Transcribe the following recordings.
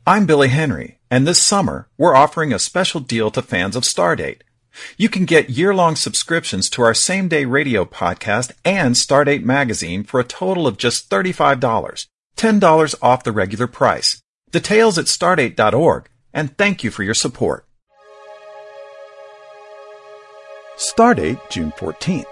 I'm Billy Henry, and this summer we're offering a special deal to fans of Stardate. You can get year-long subscriptions to our same-day radio podcast and Stardate magazine for a total of just $35, $10 off the regular price. Details at stardate.org, and thank you for your support. Stardate, June 14th.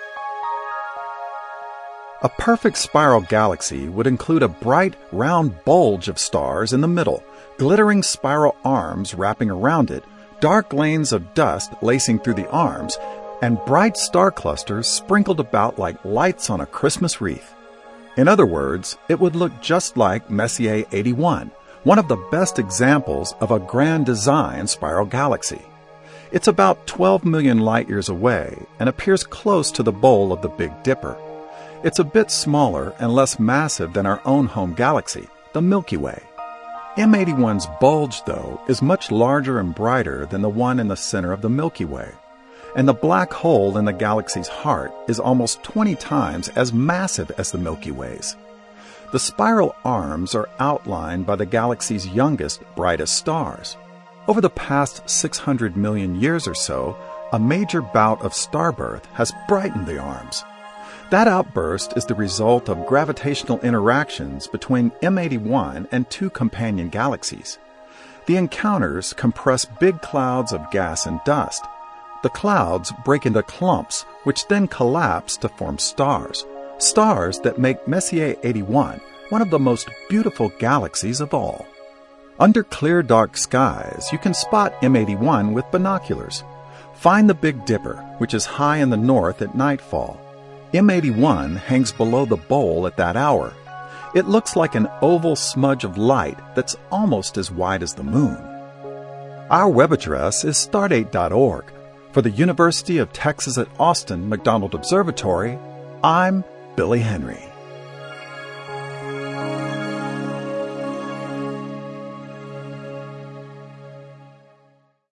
A perfect spiral galaxy would include a bright, round bulge of stars in the middle, glittering spiral arms wrapping around it, dark lanes of dust lacing through the arms, and bright star clusters sprinkled about like lights on a Christmas wreath. In other words, it would look just like Messier 81, one of the best examples of a grand design spiral galaxy. It's about 12 million light-years away and appears close to the bowl of the Big Dipper. It's a bit smaller and less massive than our own home galaxy, the Milky Way. M81's bulge, though, is much larger and brighter than the one in the center of the Milky Way, and the black hole in the galaxy's heart is almost 20 times as massive as the Milky Way's. The spiral arms are outlined by the galaxy's youngest, brightest stars. Over the past 600 million years or so, a major bout of starbirth has brightened the arms. That outburst is the result of gravitational interactions between M81 and two companion galaxies. The encounters compress big clouds of gas and dust. The clouds break into clumps, which then collapse to form stars. Stars that make Messier 81 one of the most beautiful galaxies of all. Under clear, dark skies, you can spot M81 with binoculars. Find the Big Dipper, which is high in the north at nightfall. M81 hangs below the bowl at that hour. It looks like an oval smudge of light that's almost as wide as the moon. Our web address is stardate.org. For the University of Texas at Austin McDonald Observatory, I'm Billy Henry.